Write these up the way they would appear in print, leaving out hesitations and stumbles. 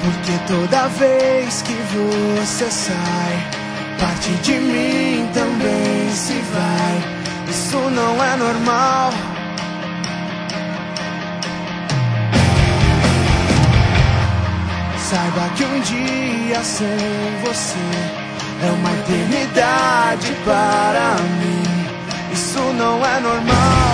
Porque toda vez que você sai, parte de mim também se vai. Isso não é normal. Saiba que um dia sem você é uma eternidade para mim. Isso não é normal.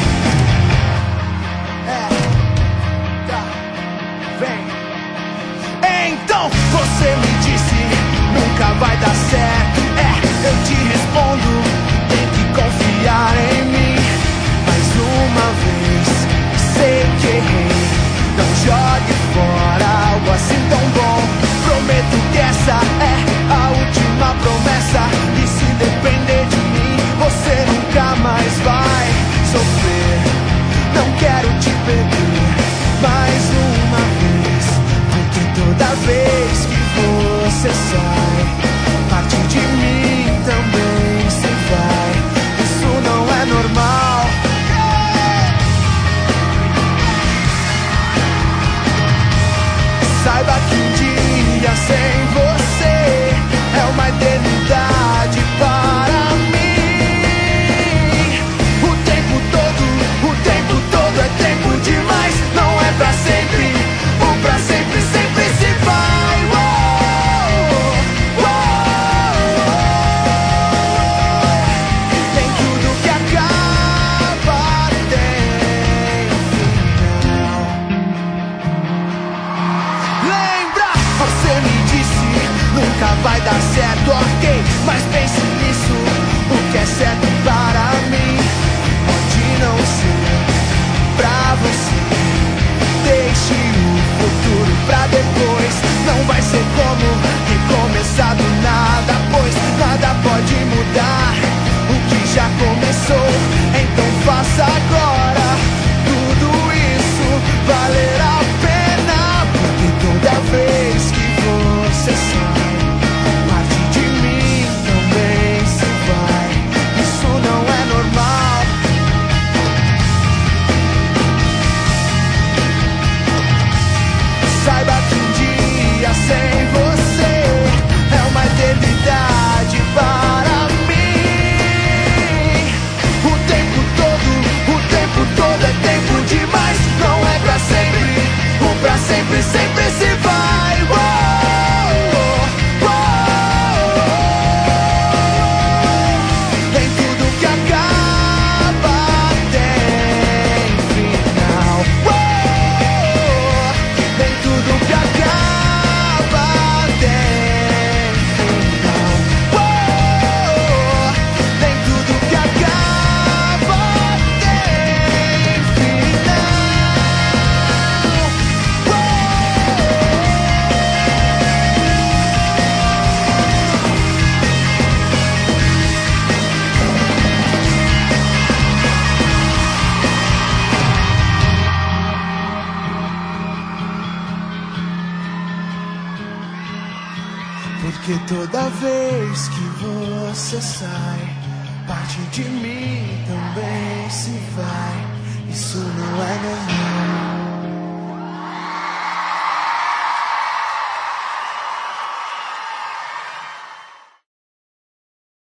Vem. Então você me disse, nunca vai dar certo. Eu te respondo, tem que confiar em mim. Mais uma vez, sei que errei. Não jogue fora algo assim tão bom. Prometo que essa é a última promessa. E se depender de mim, você nunca mais vai sofrer. Não quero te perder mais uma vez. Porque toda vez que você sai, parte de mim também se vai. Isso não é normal. Saiba que um dia sem você é uma eternidade para mim. O tempo todo é tempo demais. Não é pra sempre, o pra sempre sempre se vai. Nem tudo que acaba tem final. Lembra? Você me disse, nunca vai dar certo, ok. Mas pense nisso, o que é certo para mim pode não ser pra você. Deixe o futuro pra depois. Não vai ser como recomeçar do nada, pois nada pode mudar o que já começou. Então faça agora tudo isso valer a pena. Porque toda vez que você sai, parte de mim também se vai. Isso não é normal. Saiba que um dia sem você é uma eternidade para mim. O tempo todo é tempo demais. Não é pra sempre, o pra sempre sempre se vai. Nem tudo que acaba tem final. Nem tudo que acaba tem final. Nem tudo que acaba tem final. Porque toda vez que você sai, parte de mim também se vai. Isso não é normal.